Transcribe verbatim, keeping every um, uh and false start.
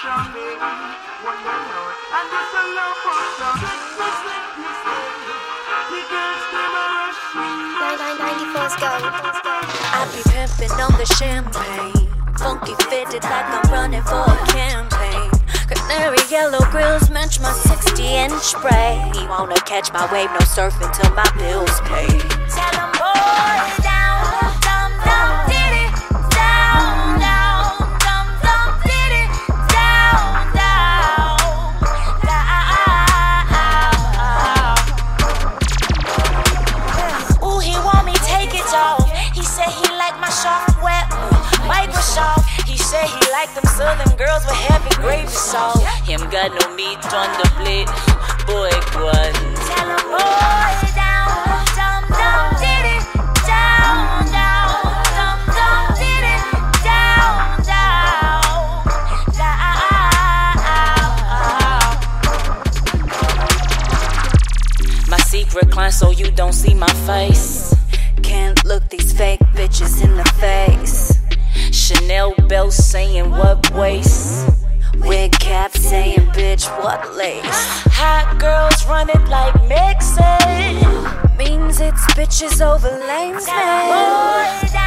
I be pimping on the champagne, funky fitted like I'm running for a campaign. Canary yellow grills match my sixty inch spray. He wanna catch my wave, no surfing till my bills pay. Tell 'em boys down, dum dum diddy, down down, dum dum diddy, down down, down. Ooh, he want me take it off. He said he like my soft wet Microsoft. He said he like them southern girls with heavy gravy sauce. Him got no meat on the plate, boy one. Tell him boy down, dum dum diddy, down down, dum dum diddy, down down, down. My secret client so you don't see my face. Can't look these fake bitches in the face. Chanel belt saying what waist. Wig cap saying bitch what lace. Hot girls run it like mixing. Means it's bitches over lanes, man.